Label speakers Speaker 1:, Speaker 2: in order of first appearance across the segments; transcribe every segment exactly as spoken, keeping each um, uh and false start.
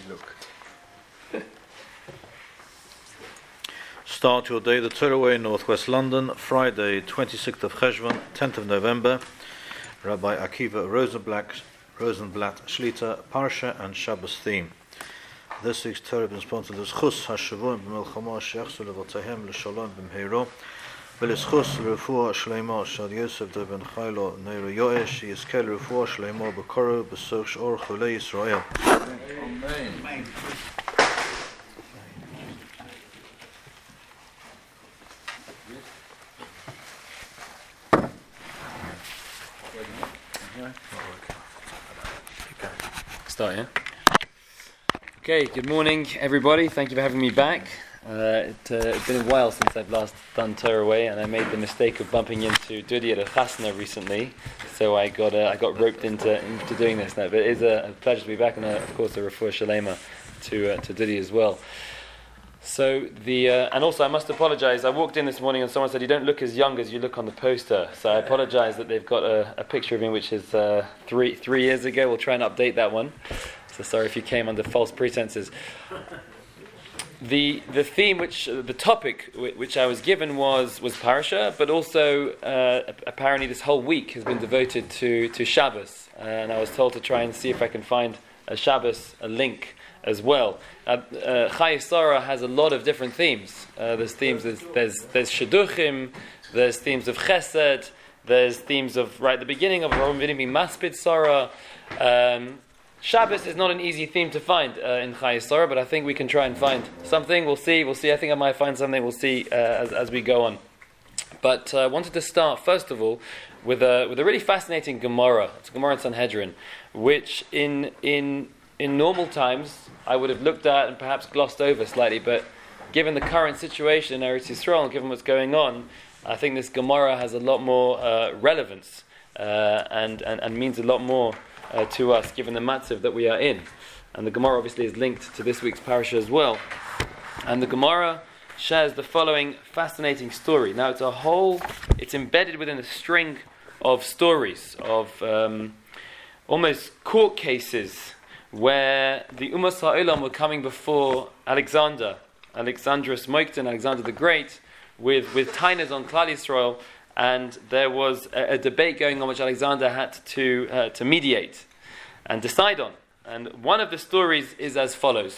Speaker 1: look.
Speaker 2: Start your day the Torah Way in Northwest London, Friday, twenty-sixth of Cheshvan, tenth of November. Rabbi Akiva Rosenblatt, Rosenblatt Shlita, Parsha and Shabbos theme. This week's Torah is sponsored as Chus HaShavon b'Melchama she'echzu levotahem l'shalom b'mheiro v'leschus l'refuah shleima shal Yosef de ben Chaylo Neiro Yoesh yizkel l'refuah shleima b'koru b'soch or chulei Yisrael. Amen.
Speaker 3: Start, yeah? Okay, good morning, everybody. Thank you for having me back. Uh, it, uh, it's been a while since I've last done Torah Way, and I made the mistake of bumping into Dudi at a chasna recently, so I got uh, I got roped into into doing this now. But it is a, a pleasure to be back, and uh, of course a refuah shalema to uh, to Dudi as well. So the uh, and also I must apologise. I walked in this morning and someone said you don't look as young as you look on the poster. So I apologise that they've got a, a picture of me which is uh, three three years ago. We'll try and update that one. So sorry if you came under false pretenses. The the theme which uh, the topic w- which I was given was was Parsha, but also uh, apparently this whole week has been devoted to to Shabbos, uh, and I was told to try and see if I can find a Shabbos a link as well. Uh, uh, Chayei Sarah has a lot of different themes. Uh, there's themes, there's, there's, there's Shidduchim, there's themes of Chesed, there's themes of, right at the beginning of Avraham Avinu being Maspid Sarah. Um, Shabbos is not an easy theme to find uh, in Chayei Sarah, but I think we can try and find something. We'll see, we'll see. I think I might find something, we'll see uh, as, as we go on. But I uh, wanted to start, first of all, with a, with a really fascinating Gemara. It's a Gemara in Sanhedrin, which in in in normal times I would have looked at and perhaps glossed over slightly, but given the current situation in Eretz Yisrael and given what's going on, I think this Gemara has a lot more uh, relevance uh, and, and, and means a lot more uh, to us given the matzav that we are in. And the Gemara obviously is linked to this week's parasha as well. And the Gemara shares the following fascinating story. Now it's a whole, it's embedded within a string of stories, of um, almost court cases where the Umas HaOlam were coming before Alexander, Alexandrus Moikten, Alexander the Great, with, with tainas on Klal Yisrael, and there was a, a debate going on which Alexander had to uh, to mediate and decide on. And one of the stories is as follows.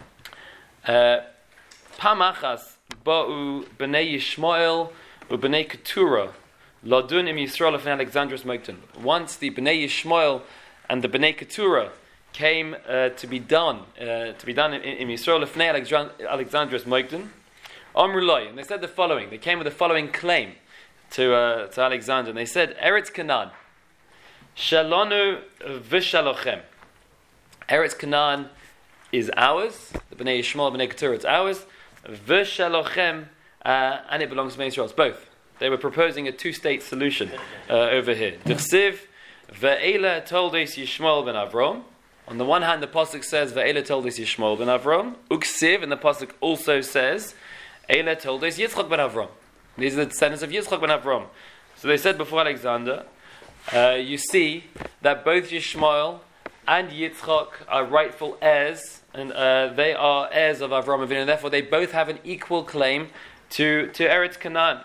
Speaker 3: Pam achas ba'u b'nei Yishmael u'b'nei Keturah ladun im Yisrael lefnei Alexandrus Moikten. Once the b'nei Yishmael and the b'nei Keturah came uh, to be done, uh, to be done in, in Yisrael lefnei Alexandrus Moikten, Amru Loi, and they said the following. They came with the following claim to uh, to Alexander, and they said, Eretz Canaan, Shalonu v'shalochem. Eretz Canaan is ours. The Bnei Yishmael, Bnei Keturah, it's ours. V'shalochem, uh, and it belongs to Bnei Yisrael. It's both. They were proposing a two-state solution uh, over here. D'chsiv ve'ela toldos Yishmael ben Avram. On the one hand, the pasuk says ve'ela toldos Yishmael ben Avram. Uksiv, and the pasuk also says Eila toldos Yitzchak ben Avram. These are the descendants of Yitzchak ben Avram. So they said before Alexander, uh, you see that both Yishmael and Yitzchak are rightful heirs, and uh, they are heirs of Avram Avinu, and therefore they both have an equal claim to, to Eretz Canaan.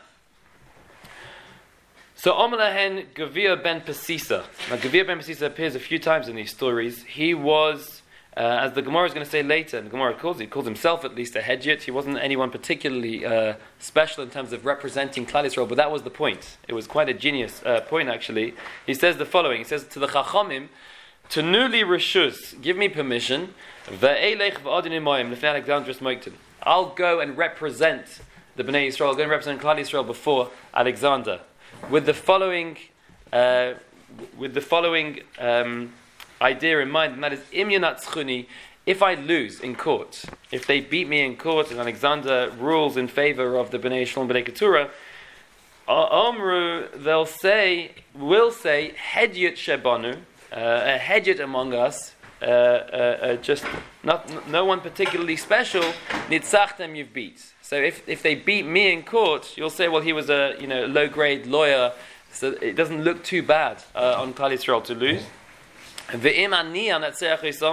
Speaker 3: So Omalahen Gavir ben Pesisa. Now Gavir ben Pesisa appears a few times in these stories. He was, uh, as the Gemara is going to say later, and the Gemara calls he calls himself at least a Hedjit. He wasn't anyone particularly uh, special in terms of representing Klal Yisrael, but that was the point. It was quite a genius uh, point actually. He says the following. He says to the Chachamim, Tenuli Rishus, give me permission, Ve'elech v'adinimayim lefnei Alexandrus Moikten. I'll go and represent the Bnei Yisrael, I'll go and represent Klal Yisrael before Alexander. With the following, uh, with the following um, idea in mind, and that is Im Yanatzchuni. If I lose in court, if they beat me in court, and Alexander rules in favor of the Bnei Yishmael and Bnei Keturah, Omru, they'll say, will say Hedyot Shebanu, uh, a Hedyot among us, uh, uh, uh, just not no one particularly special. Nitzachtem, you've beat. So if, if they beat me in court, you'll say, well, he was a you know low grade lawyer, so it doesn't look too bad uh, on Klal Yisrael to lose.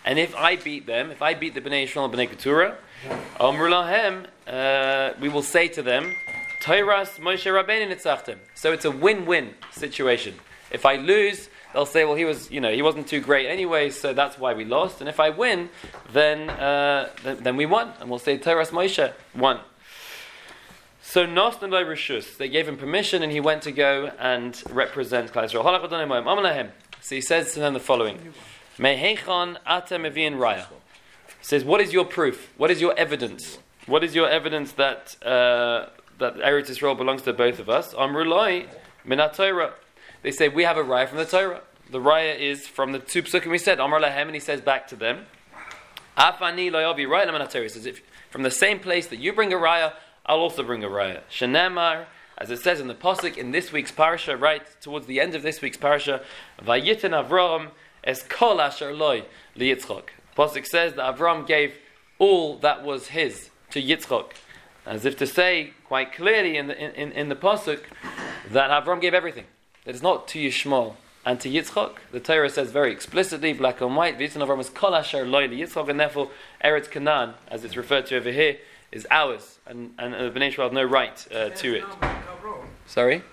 Speaker 3: And if I beat them, if I beat the Bnei Yisrael and Bnei Keturah, Amru lahem, uh, we will say to them, Teiras Moshe Rabbeinu nitzachtem. So it's a win-win situation. If I lose, they'll say, well, he was, you know, he wasn't too great anyway, so that's why we lost. And if I win, then uh, then, then we won, and we'll say Teiras Moshe won. So Nosnu lo reshus, they gave him permission, and he went to go and represent Klal Yisrael. So he says to them the following: Mehechon atem meviin raya. He says, what is your proof? What is your evidence? What is your evidence that uh, that Eretz Yisrael belongs to both of us? Amru loi minat Torah. They say, we have a raya from the Torah. The raya is from the two psukim we said, Amar lahem, and he says back to them, Afani lo yavi raya minat Torah. He says, if from the same place that you bring a raya, I'll also bring a raya. Shenemar, as it says in the pasuk in this week's parasha, right towards the end of this week's parasha, Vayiten Avraham es kol asher loy liyitzchok. Pasuk says that Avram gave all that was his to Yitzchok, as if to say quite clearly in the in, in the pasuk that Avram gave everything. It is not to Yishmael and to Yitzchok. The Torah says very explicitly, black and white, V'yitzon Avram is kol asher loy liyitzchok, and therefore Eretz Canaan, as it's referred to over here, is ours, and and the Bnei Yisrael have no right uh, to it. Sorry.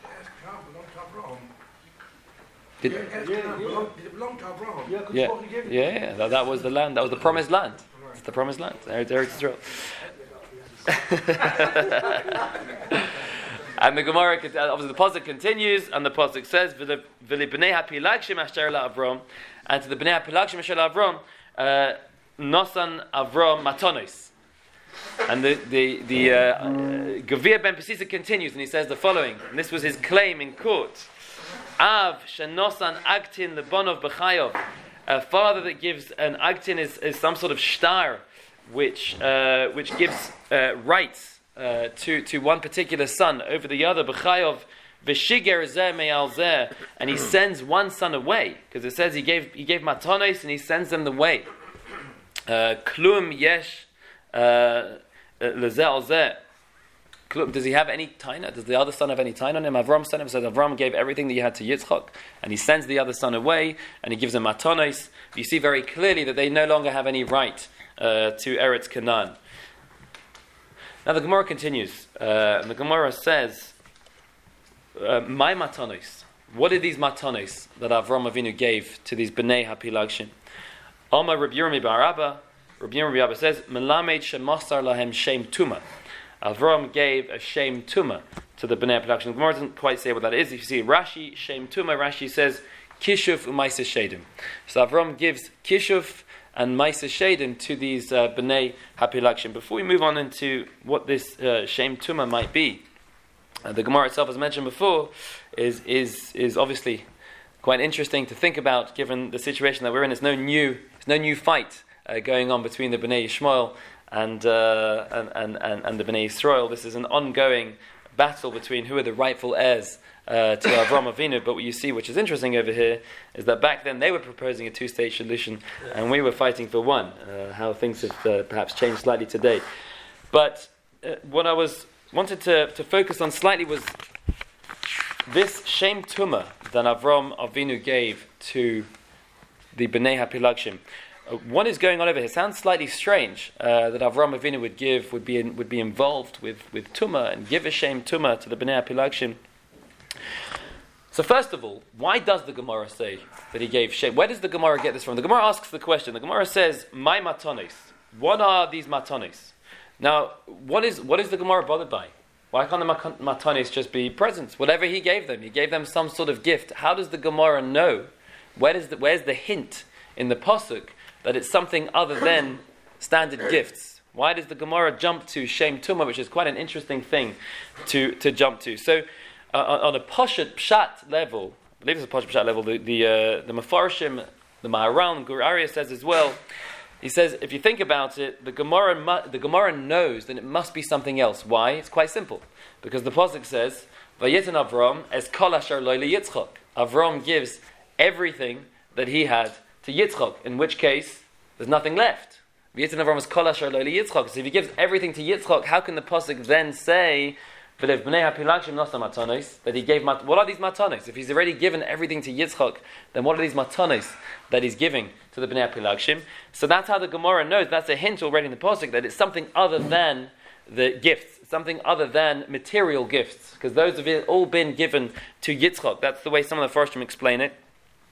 Speaker 3: Did,
Speaker 1: yeah, yeah, yeah. Did it belong to Abraham?
Speaker 3: Yeah, yeah, yeah, yeah. That, that was the land. That was the promised land. It's the promised land. Eretz Yisrael. And the Gemara, obviously, the pasuk continues, and the pasuk says, "V'li b'nei hapilagshim asher la'Avram," and to the b'nei hapilagshim asher la'Avram, nosan Avram matonos. And the the the uh, Gavir ben Pesisa continues, and he says the following. And this was his claim in court. Av shenosan agtin lebonov b'chayov. A father that gives an agtin is, is some sort of shtar, which uh, which gives uh, rights uh, to to one particular son over the other. B'chayov v'shiger zeh me'al zeh, and he sends one son away because it says he gave he gave matonos and he sends them the way. Klum yesh lezeh al zeh. Does he have any taina? Does the other son have any taina on him? Avram sent him, says Avram gave everything that he had to Yitzchak, and he sends the other son away, and he gives him matonos. You see very clearly that they no longer have any right uh, to Eretz Canaan. Now the Gemara continues, uh, and the Gemara says, uh, "My matonos. What are these matonos that Avram Avinu gave to these bnei hapilagshim?" Amar Rabbi Yirmi bar Abba. Rabbi Yirmi bar Abba says, "Melamed shemasar lahem shem tuma." Avram gave a shem tuma to the bnei hapilagshim. The Gemara doesn't quite say what that is. If you see Rashi, shem tuma, Rashi says kishuf u'maisa shedim. So Avram gives kishuf and maisa shedim to these uh, bnei hapilagshim. Before we move on into what this uh, shem tuma might be, uh, the Gemara itself, as mentioned before, is is is obviously quite interesting to think about, given the situation that we're in. There's no new, there's no new fight uh, going on between the Bnei Yishmael and, uh, and, and, and, and the Bnei Yisrael. This is an ongoing battle between who are the rightful heirs uh, to Avram Avinu. But what you see, which is interesting over here, is that back then they were proposing a two-stage solution, and we were fighting for one. Uh, how things have uh, perhaps changed slightly today. But uh, what I was wanted to, to focus on slightly was this shem tuma that Avram Avinu gave to the Bnei Hapilagshim. Uh, what is going on over here? It sounds slightly strange uh, that Avram Avinu would give, would be in, would be involved with, with tuma and give a shem tuma to the Bnei Hapilagshim. So first of all, why does the Gemara say that he gave shem? Where does the Gemara get this from? The Gemara asks the question. The Gemara says, "My matonos. What are these matonos?" Now, what is what is the Gemara bothered by? Why can't the matanis just be presents? Whatever he gave them, he gave them some sort of gift. How does the Gemara know? Where does the, where's the hint in the pasuk that it's something other than standard gifts? Why does the Gemara jump to shem tuma, which is quite an interesting thing to, to jump to? So, uh, on a poshet pshat level, I believe it's a poshet pshat level. The the uh, the Mefarshim, the Maharal, Gur Aryeh says as well. He says, if you think about it, the Gemara the Gemara knows that it must be something else. Why? It's quite simple. Because the pasuk says, "Vayiten Avram es kol asher lo liyitzchok." Avram gives everything that he had to Yitzchok, in which case, there's nothing left. Vayiten Avram es kol asher lo liyitzchok. So if he gives everything to Yitzchok, how can the pasuk then say V'lev b'nei hapilagshim nosa matanos, that he gave, mat- what are these matanos? If he's already given everything to Yitzchak, then what are these matanos that he's giving to the b'nei hapilagshim? So that's how the Gemara knows, that's a hint already in the Pasuk, that it's something other than the gifts, something other than material gifts, because those have all been given to Yitzchak. That's the way some of the Farshim explain it.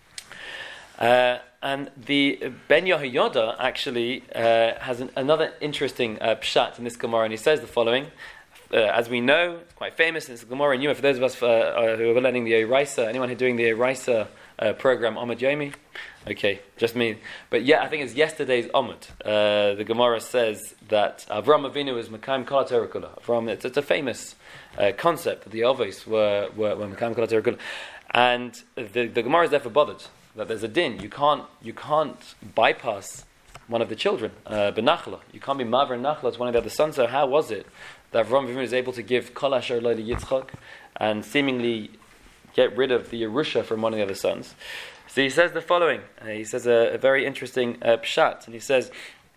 Speaker 3: Uh, and the Ben Yehoyada actually uh, has an, another interesting uh, pshat in this Gemara, and he says the following. Uh, as we know, it's quite famous, it's Gemara in Yuma, for those of us uh, uh, who are learning the Eraisa, anyone who's doing the Eraisa uh, program, Omid Yomi? Okay, just me. But yeah, I think it's yesterday's Omid. Uh, the Gemara says that Avram Avinu was Mekayim Kol HaTorah Kula. Avram, it's, it's a famous uh, concept that the Avos were, were, were Mekayim Kol HaTorah Kula. And the, the Gemara is therefore bothered that there's a din. You can't, you can't bypass one of the children, uh, Benachla. You can't be Maver and Nachla as one of the other sons. So how was it that Avram Avinu was able to give Kol Asher Lo Yitzchak and seemingly get rid of the Yerusha from one of the other sons? So he says the following. Uh, he says a, a very interesting uh, pshat, and he says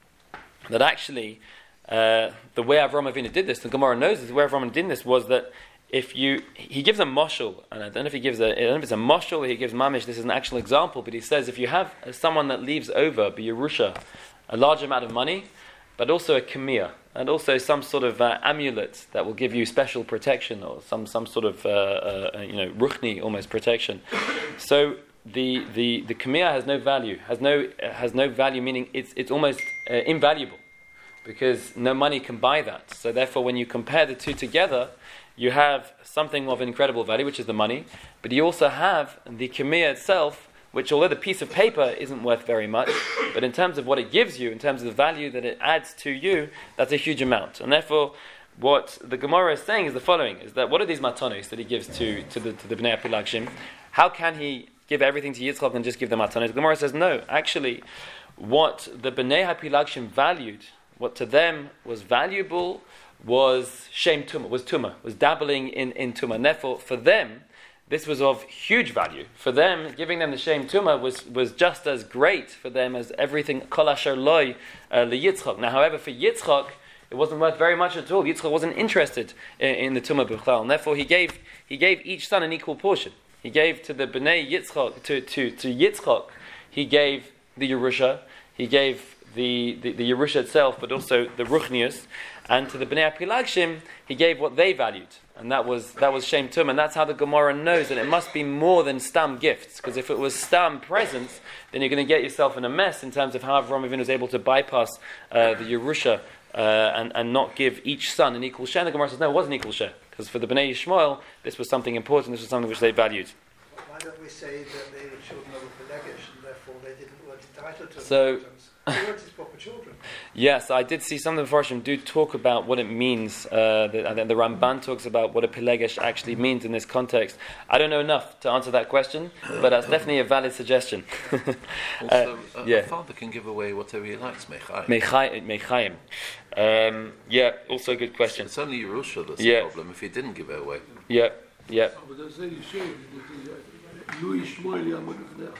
Speaker 3: that actually uh, the way Avram Avinu did this, the Gemara knows this, the way Avram Avinu did this was that if you, he gives a mashal, and I don't know if he gives a, I don't know if it's a mashal or he gives mamish. This is an actual example, but he says if you have someone that leaves over by Yerusha a large amount of money, but also a kamiyah, and also some sort of uh, amulet that will give you special protection, or some some sort of uh, uh, you know ruchni almost protection. So the the the kamiyah has no value, has no uh, has no value, meaning it's it's almost uh, invaluable, because no money can buy that. So therefore, when you compare the two together, you have something of incredible value, which is the money, but you also have the kamiyah itself, which although the piece of paper isn't worth very much, but in terms of what it gives you, in terms of the value that it adds to you, that's a huge amount. And therefore, what the Gemara is saying is the following, is that what are these matanos that he gives to, to the, to the Bnei HaPilagshim? How can he give everything to Yitzchak and just give them matanos? The Gemara says, no, actually, what the Bnei HaPilagshim valued, what to them was valuable, was shem tumah, was tumah, was dabbling in, in tumah. And therefore, for them, this was of huge value. For them, giving them the shem tumah was, was just as great for them as everything kol asher loy liyitzchak. Now, however, for Yitzchak, it wasn't worth very much at all. Yitzchak wasn't interested in, in the tumah b'chlal, and therefore he gave he gave each son an equal portion. He gave to the bnei Yitzchak to to to Yitzchak, he gave the Yerusha, he gave the the, the Yerusha itself, but also the ruchnius, and to the bnei HaPilagshim, he gave what they valued. And that was that was Shem Tum, and that's how the Gemara knows that it must be more than stam gifts. Because if it was stam presents, then you're going to get yourself in a mess in terms of how Avram Avinu was able to bypass uh, the Yerusha uh, and, and not give each son an equal share. And the Gemara says, no, it wasn't equal share. Because for the Bnei Yishmael, this was something important, this was something which they valued.
Speaker 4: Why don't we say that they were children of the Pelegish, and therefore they didn't weren't entitled to
Speaker 3: so,
Speaker 4: inheritance? They weren't his proper children.
Speaker 3: Yes, I did see some of the Farshim do talk about what it means. Uh, the, I think the Ramban talks about what a Pelegesh actually means in this context. I don't know enough to answer that question, but that's definitely a valid suggestion.
Speaker 5: Also,
Speaker 3: uh,
Speaker 5: a,
Speaker 3: yeah.
Speaker 5: a father can give away whatever he likes, Mechayim.
Speaker 3: Mechayim. Mechayim. Um, yeah, also a good question.
Speaker 5: It's only Yerusha that's
Speaker 3: Yeah.
Speaker 5: the problem if he didn't give it away.
Speaker 3: Yeah, yeah.
Speaker 1: אבל זה ישב, לו ישמעאל יעמוד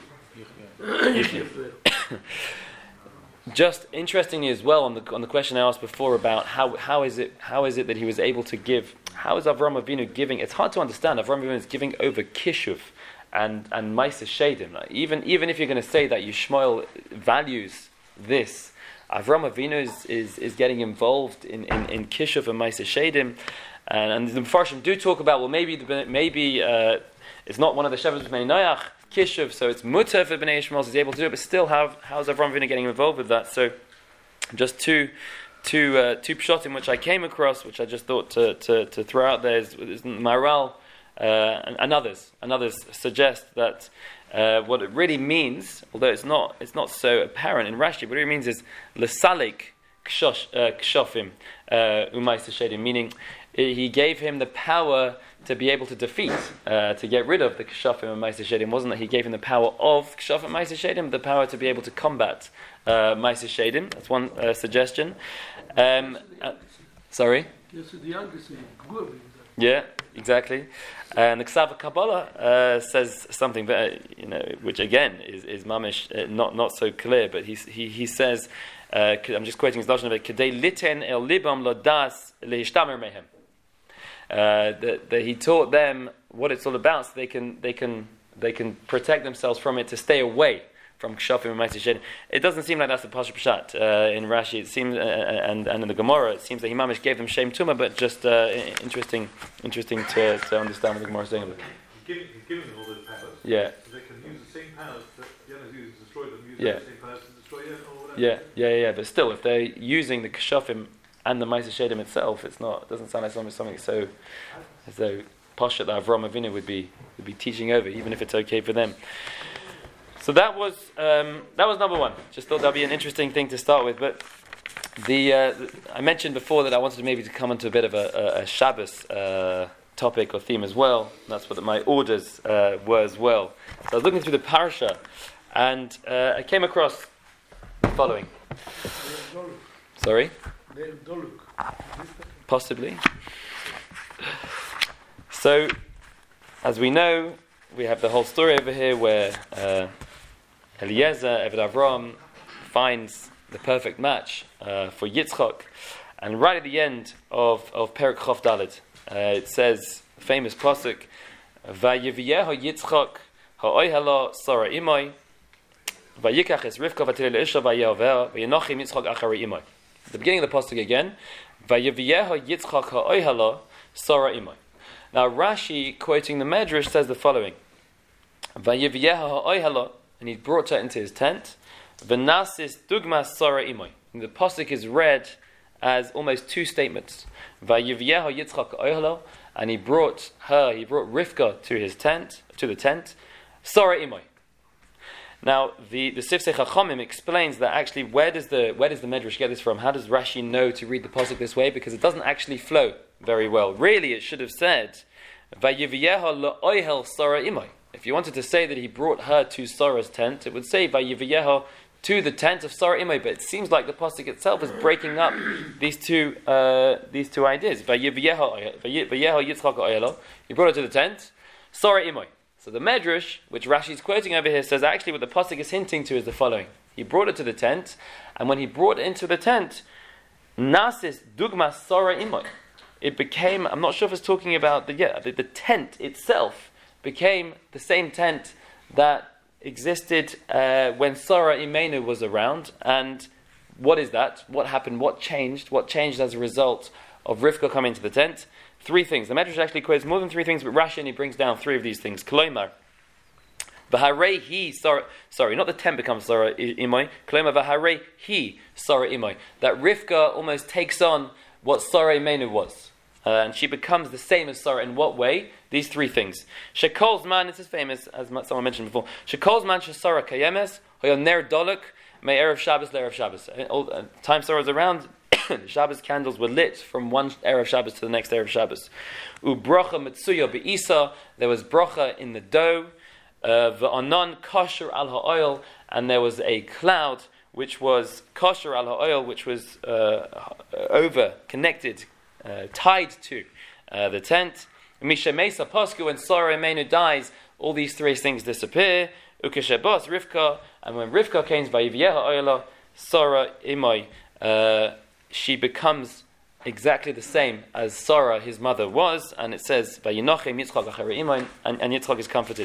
Speaker 1: לפניו.
Speaker 3: Just interestingly as well on the on the question I asked before about how how is it how is it that he was able to give, how is Avram Avinu giving? It's hard to understand. Avram Avinu is giving over kishuv and and ma'aseh shedim. Like even even if you're going to say that Yishmael values this, Avram Avinu is, is, is getting involved in in, in kishuv and ma'aseh shedim, and, and the Mepharshim do talk about, well, maybe the, maybe uh, it's not one of the Shevos Bnei Noach kishuv, so it's mutter for Bnei Yishmael is able to do it, but still, how how's Avram Avinu getting involved with that? So, just two, two, uh, two pshatim which I came across, which I just thought to to, to throw out there is, is Maharal uh, and, and others, and others suggest that uh, what it really means, although it's not it's not so apparent in Rashi, what it means is lesalik kshofim umayis shedim, meaning he gave him the power to be able to defeat, uh, to get rid of the Kshafim and Ma'aseh Shedim. Wasn't that he gave him the power of Kshafim and Ma'aseh Shedim, the power to be able to combat uh, Ma'aseh Shedim? That's one uh, suggestion. Um, uh, sorry? Yeah, exactly. And the Ksav Kabbalah uh, says something, uh, you know, which again is, is mamish, uh, not not so clear, but he he he says, uh, I'm just quoting his lashon of it, Kedei liten el libam lo das lehishtamer mehem. Uh, that, that he taught them what it's all about, so they can they can they can protect themselves from it, to stay away from kshafim and ma'aseh shedim. It doesn't seem like that's the pasuk pshat uh, in Rashi. It seems, uh, and and in the Gemara, it seems that he mamish gave them shem tuma, but just uh, interesting, interesting to, to understand what the Gemara is saying about it.
Speaker 2: He's giving, he's giving them all those powers.
Speaker 3: Yeah.
Speaker 2: So they can use the same powers that the others use to destroy them. Use
Speaker 3: Yeah.
Speaker 2: the same powers to destroy you or whatever.
Speaker 3: Yeah, yeah, yeah. But still, if they're using the kshafim and the ma'aseh shedim itself, it's not. It doesn't sound like something, something so as though pasha that Avraham Avinu would be would be teaching over, even if it's okay for them. So that was um, that was number one. Just thought that'd be an interesting thing to start with. But the, uh, the I mentioned before that I wanted to maybe to come onto a bit of a, a, a Shabbos uh, topic or theme as well. That's what my orders uh, were as well. So I was looking through the parasha, and uh, I came across the following. Sorry, possibly. So, as we know, we have the whole story over here where uh, Eliezer, Eved Avram, finds the perfect match uh, for Yitzchak, and right at the end of of Perek Chof Daled, uh, it says, famous pasuk, "Vayeviyeho Yitzchak ha'oyhala Sarah imay, vayikach es Rivka v'tilei le'isha vayehoveh v'yenochim Yitzchak acharei imay." The beginning of the pasuk again, "Vayeviyeho Yitzchak ha'oyhala Sarah imay." Now Rashi, quoting the Medrash, says the following: "Vayeviyeho ha'oyhala," and he brought her into his tent. V'nasis dugmas Sarah imay. The pasuk is read as almost two statements. Vayeviyeho Yitzchak ha'oyhala, and he brought her, he brought Rivka to his tent, to the tent. Sarah imay. Now the the Sifsei Chachamim explains that actually where does the where does the Medrash get this from? How does Rashi know to read the pasuk this way? Because it doesn't actually flow very well. Really, it should have said Vayeviyeho la'oyhel Sarah imay. If you wanted to say that he brought her to Sarah's tent, it would say Vayeviyeho to the tent of Sarah imay. But it seems like the pasuk itself is breaking up these two uh, these two ideas. Vayeviyeho Yitzchak ha'oyhela. He brought her to the tent. Sarah imay. So the Medrash, which Rashi is quoting over here, says actually what the pasuk is hinting to is the following: he brought it to the tent, and when he brought it into the tent, nasis dugmas Sarah imay. It became, I'm not sure if it's talking about the yeah, the, the tent itself became the same tent that existed uh, when Sarah Imenu was around. And what is that? What happened? What changed? What changed as a result of Rivka coming to the tent? Three things. The Medrash actually quotes more than three things, but Rashi, and he brings down three of these things. Kolomar, v'harei he Sarah, sorry, not the tent becomes Sarah Imay. Kolomar v'harei he Sarah Imay. That Rivka almost takes on what Sarah Imenu was. Uh, and she becomes the same as Sarah. In what way? These three things. Shekol's man, this is famous, as someone mentioned before. Shekol's man shesara kayemes, hoyal ner doluk, may erev Shabbos le'erev Shabbos. All uh, time Sarah was around, the Shabbos candles were lit from one erev Shabbos to the next erev Shabbos. U bracha mitzuya be'isa, there was bracha in the dough. V'anon kosher al ha'oil, and there was a cloud which was kosher al ha'oil, which was uh, over connected. Uh, tied to uh, the tent. Misha Mesa Pasku, when Sarah Imenu dies, all these three things disappear. Ukeshebos Rivka, and when Rivka came by Vayeviyeho ha'oyhala Sarah imay, uh, she becomes exactly the same as Sarah, his mother, was, and it says Vayinochem Yitzchak acharei imay, and Yitzchak is comforted.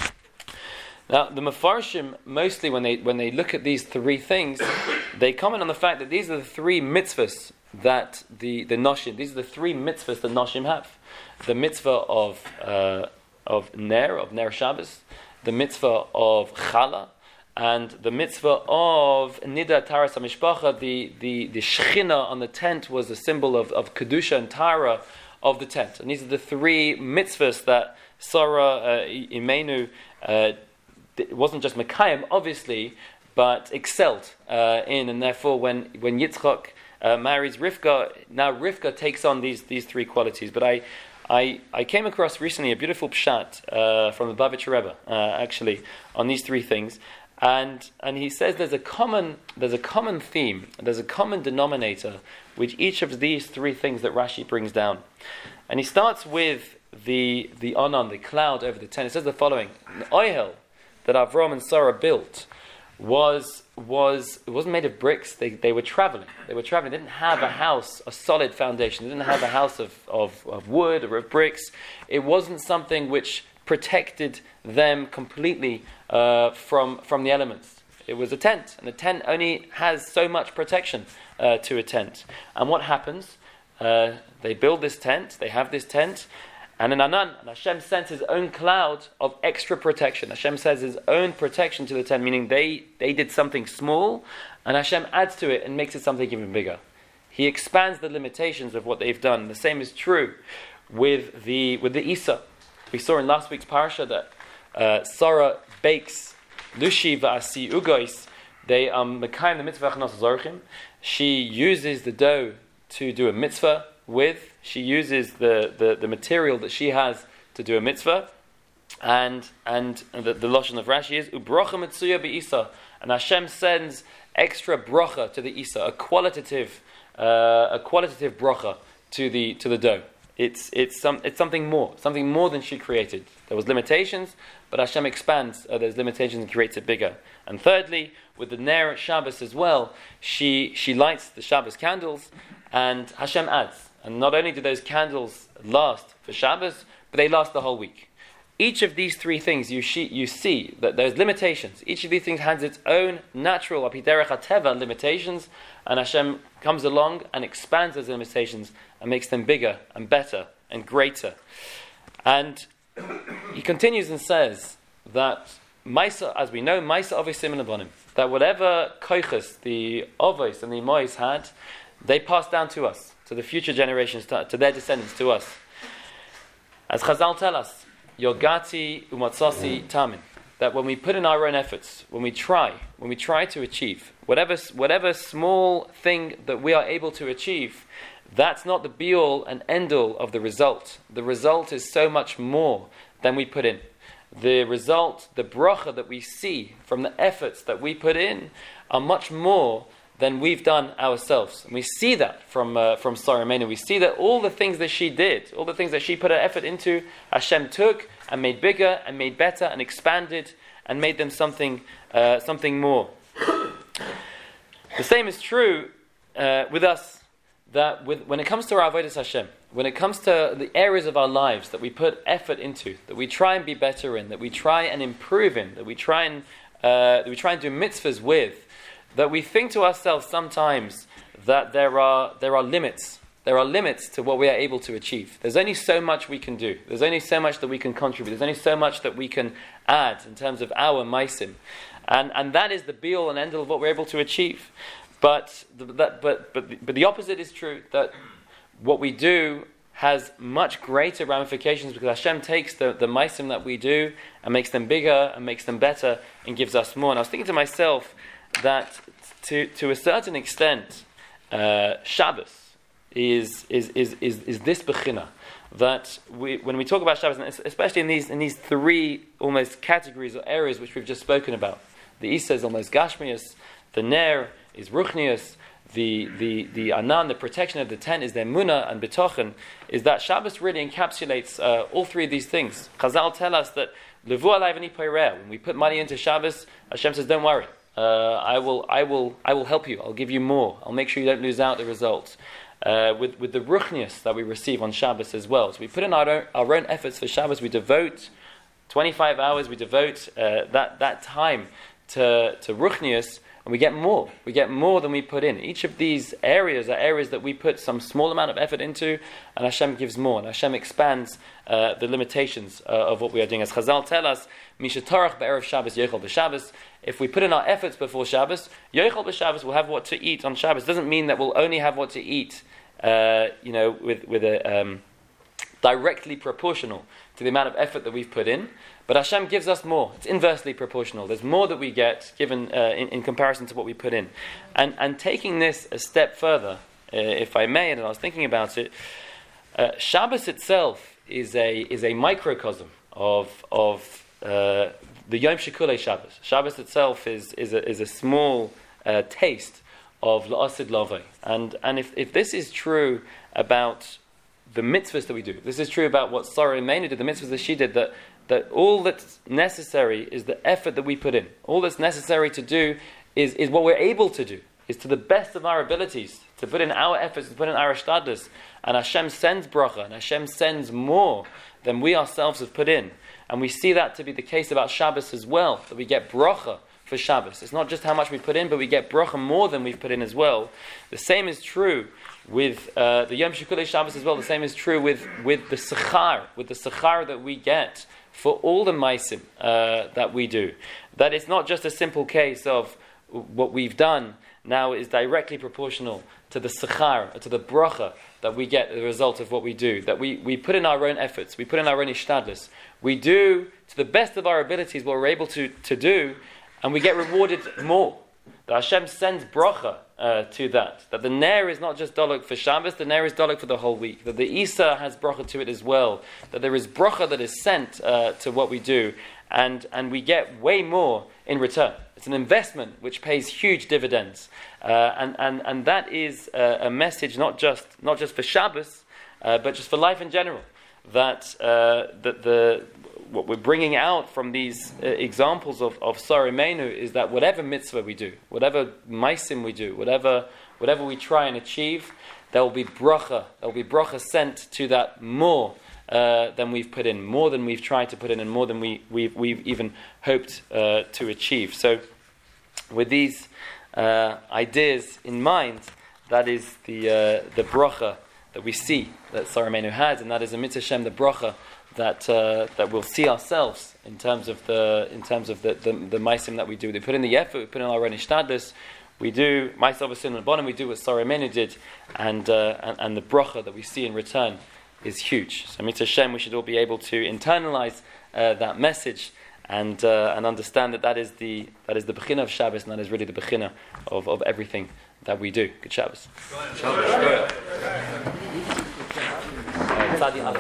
Speaker 3: Now, the Mefarshim, mostly when they when they look at these three things, they comment on the fact that these are the three mitzvahs that the, the Noshim, these are the three mitzvahs that Noshim have. The mitzvah of uh, of Ner, of Ner Shabbos, the mitzvah of Chala, and the mitzvah of Nida Taras HaMishpacha. The, the, the Shechina on the tent was a symbol of, of Kedusha and Tara of the tent. And these are the three mitzvahs that Sarah uh, Imenu, uh, it wasn't just Mekayim, obviously, but excelled uh, in, and therefore when, when Yitzchak Uh, marries Rivka, now Rivka takes on these these three qualities. But I I, I came across recently a beautiful pshat uh, from the Bavitcher Rebbe, uh, actually, on these three things, and and he says there's a common there's a common theme, there's a common denominator with each of these three things that Rashi brings down, and he starts with the the onan, the cloud over the tent. It says the following: the oihel that Avram and Sarah built was was it wasn't made of bricks. They they were traveling. They were traveling. They didn't have a house, a solid foundation. They didn't have a house of, of, of wood or of bricks. It wasn't something which protected them completely uh, from from the elements. It was a tent, and a tent only has so much protection uh, to a tent. And what happens? Uh, they build this tent. They have this tent. And in Anan, and Hashem sends His own cloud of extra protection. Hashem says His own protection to the tent, meaning they, they did something small, and Hashem adds to it and makes it something even bigger. He expands the limitations of what they've done. The same is true with the with the Isa. We saw in last week's parasha that uh, Sarah bakes lushi va'asi ugois. They um mekayim the mitzvah chanas zorchim. She uses the dough to do a mitzvah with. She uses the, the, the material that she has to do a mitzvah, and and the, the lashon of Rashi is ubrocha mitzuya beisa, and Hashem sends extra brocha to the isa, a qualitative uh, a qualitative brocha to the to the dough. It's it's some it's something more, something more than she created. There was limitations, but Hashem expands uh, those limitations and creates it bigger. And thirdly, with the Ner at Shabbos as well, she she lights the Shabbos candles, and Hashem adds. And not only do those candles last for Shabbos, but they last the whole week. Each of these three things, you, she, you see that there's limitations. Each of these things has its own natural, apiderech hateva, limitations, and Hashem comes along and expands those limitations and makes them bigger and better and greater. And he continues and says that, Maisa, as we know, Maisa Avos Siman Abonim, that whatever koiches the Avos and the Mois had, they passed down to us, to the future generations, to, to their descendants, to us. As Chazal tell us, Yogati umatzasi tamin, that when we put in our own efforts, when we try, when we try to achieve, whatever whatever small thing that we are able to achieve, that's not the be-all and end-all of the result. The result is so much more than we put in. The result, the bracha that we see from the efforts that we put in, are much more than we've done ourselves. And we see that from uh, from Sarah Imeinu. We see that all the things that she did, all the things that she put her effort into, Hashem took and made bigger and made better and expanded and made them something uh, something more. The same is true uh, with us, that with, when it comes to our avodas Hashem, when it comes to the areas of our lives that we put effort into, that we try and be better in, that we try and improve in, that we try and uh, that we try and do mitzvahs with, that we think to ourselves sometimes that there are there are limits. There are limits to what we are able to achieve. There's only so much we can do. There's only so much that we can contribute. There's only so much that we can add in terms of our maisim. And and that is the be-all and end-all of what we're able to achieve. But the, that, but but the, but the opposite is true, that what we do has much greater ramifications, because Hashem takes the, the maisim that we do and makes them bigger and makes them better and gives us more. And I was thinking to myself that to to a certain extent, uh, Shabbos is is is is, is this bechina, that we, when we talk about Shabbos, and especially in these in these three almost categories or areas which we've just spoken about, the Isa is almost Gashmius, the Ner is Ruchnius, the the the Anan, the protection of the tent, is the Emunah and Bitochen, is that Shabbos really encapsulates uh, all three of these things. Chazal tell us that Levu alai v'ni poireh, when we put money into Shabbos, Hashem says, don't worry. Uh, I will, I will, I will help you. I'll give you more. I'll make sure you don't lose out the results. Uh, with with the ruchnius that we receive on Shabbos as well. So we put in our own, our own efforts for Shabbos. We devote twenty-five hours. We devote uh, that that time to to ruchnius, and we get more. We get more than we put in. Each of these areas are areas that we put some small amount of effort into, and Hashem gives more. And Hashem expands uh, the limitations uh, of what we are doing. As Chazal tell us, Mishatarach be'erev Shabbos yochel b'Shabbos. If we put in our efforts before Shabbos, yochel b'Shabbos will have what to eat on Shabbos. Doesn't mean that we'll only have what to eat, uh, you know, with with a um, directly proportional to the amount of effort that we've put in. But Hashem gives us more. It's inversely proportional. There's more that we get given uh, in, in comparison to what we put in. And and taking this a step further, uh, if I may, and I was thinking about it, uh, Shabbos itself is a is a microcosm of of uh, the Yom Shekulei Shabbos. Shabbos itself is is a, is a small uh, taste of La'asid Lavei. And and if, if this is true about the mitzvahs that we do, this is true about what Sarah Imeinu did, the mitzvahs that she did, that that all that's necessary is the effort that we put in. All that's necessary to do is, is what we're able to do, is to the best of our abilities, to put in our efforts, to put in our shtadlus. And Hashem sends bracha, and Hashem sends more than we ourselves have put in. And we see that to be the case about Shabbos as well, that we get bracha for Shabbos. It's not just how much we put in, but we get bracha more than we've put in as well. The same is true with uh, the Yom Shekulah Shabbos as well. The same is true with, with the sechar, with the sechar that we get for all the maisim uh, that we do. That it's not just a simple case of what we've done now is directly proportional to the sechar, to the bracha that we get as a result of what we do. That we, we put in our own efforts, we put in our own ishtadlus. We do to the best of our abilities what we're able to, to do, and we get rewarded more. That Hashem sends bracha uh, to that. That the Ner is not just dolok for Shabbos, the Ner is dolok for the whole week. That the Isa has bracha to it as well. That there is bracha that is sent uh, to what we do, and, and we get way more in return. It's an investment which pays huge dividends. Uh, and, and, and that is uh, a message not just not just for Shabbos, uh, but just for life in general. That, uh, that the what we're bringing out from these uh, examples of, of Sarimenu is that whatever mitzvah we do, whatever maisim we do, whatever whatever we try and achieve, there will be bracha, there will be bracha sent to that more uh, than we've put in, more than we've tried to put in, and more than we, we've, we've even hoped uh, to achieve. So with these uh, ideas in mind, that is the uh, the bracha that we see that Sarimenu has, and that is a mitzvah Shem, the bracha that uh, that we'll see ourselves in terms of the in terms of the the, the maisim that we do. They put in the effort, we put in our own ishtadlus, we do ma'asav v'sin and bottom, we do what Sarimenu did, and, uh, and and the bracha that we see in return is huge. So mitzvah Shem, we should all be able to internalize uh, that message and uh, and understand that that is the that is the bechina of Shabbos, and that is really the bechina of, of everything that we do. Good Shabbos. Shabbos. Tzadi Aleph.